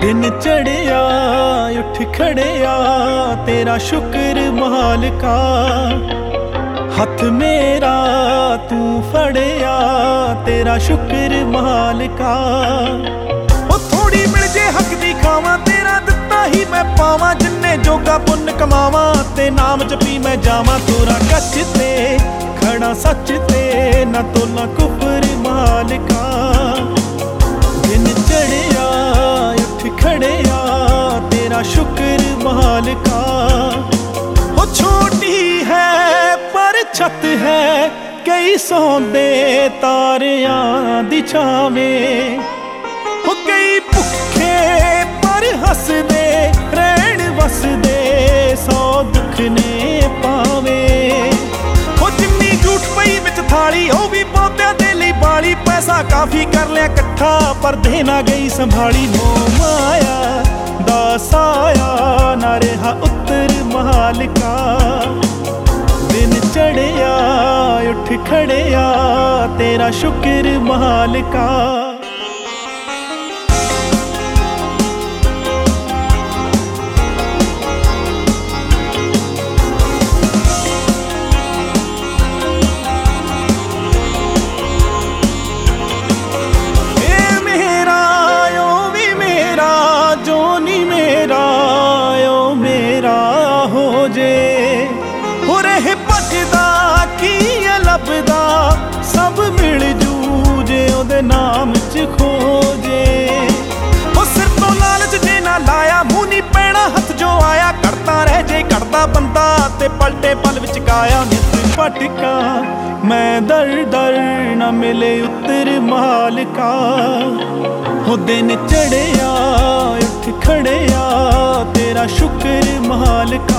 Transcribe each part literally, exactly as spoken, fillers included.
दिन चढ़िया उठ खड़िया तेरा शुक्र मालिका, हथ मेरा तू फड़िया तेरा शुक्र मालिका। ओ थोड़ी मिल जे हक दी खावां तेरा दिता ही मैं पावां, जिन्ने जोगा पुन्न कमावां ते नाम जपी मैं जावां। तोरा कच ते खड़ा सच ते ना तोला कुफर मालिका। दिन चढ़िया उठ खड़िया तेरा शुक्र मालिका। हो छोटी है पर छत है कई सौंदे तारियां दी छावें। हो कई भुखे पर हसदे रहन वसदे सौ दुख ने पावे। हो जिन्नी झूठ पई विच थाली ओ भी पौधियां दे लई बाली, पैसा काफी कर लिया कट्ठा पर देना गई संभाली। मोह माया दा साया ना रहा उत्तर मालिका। दिन चढ़िया उठ खड़िया तेरा शुक्र मालिका। सब मिल जूजे ओदे नाम च खोजे। ओ सिर तो लालच जे ना लाया मूंह नी पैना हथ जो आया। करता रह जे करदा बंदा ते पलटे पल विच काया। नित भटका मैं दर दर ना मिले उत्तर मालिका। हो दिन चढ़िया उठ खड़िया तेरा शुक्र मालिका।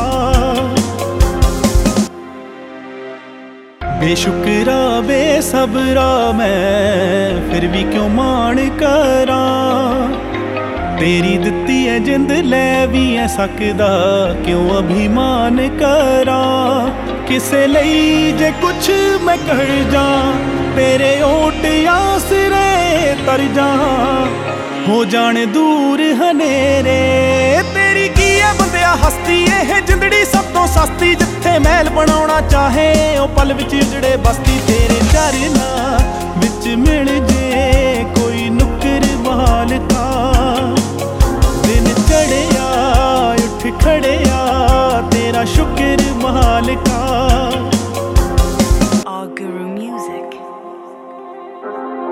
बेशुक्रा बेसबरा मैं फिर भी क्यों मान करां। तेरी दित्ती है जिंद लै भी है सकदा क्यों अभिमान करां। किसे लई जे कुछ मैं कर जा तेरे ओट आसरे तर जा। हो जाने दूर हनेरे तेरी की है बंदिया हस्ती। ਇਹ जिंदड़ी सब तो सस्ती जिथे महल बनाउणा चाहे ओ पल विच उजड़े बस्ती। तेरे चरना विच मिल जे कोई नुक्कर मालिका। दिन चढ़िया उठ खड़िया तेरा शुक्र मालिका। All Guru Music.